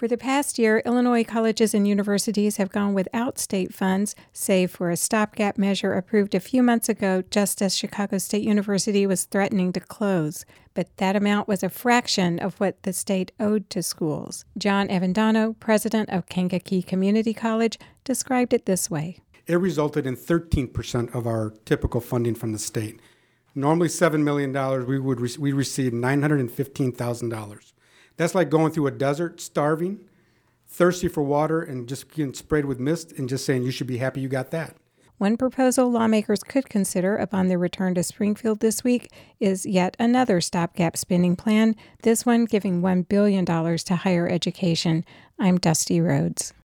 For the past year, Illinois colleges and universities have gone without state funds, save for a stopgap measure approved a few months ago just as Chicago State University was threatening to close. But that amount was a fraction of what the state owed to schools. John Avendano, president of Kankakee Community College, described it this way. It resulted in 13% of our typical funding from the state. Normally $7 million, we received $915,000. That's like going through a desert, starving, thirsty for water, and just getting sprayed with mist and just saying you should be happy you got that. One proposal lawmakers could consider upon their return to Springfield this week is yet another stopgap spending plan, this one giving $1 billion to higher education. I'm Dusty Rhodes.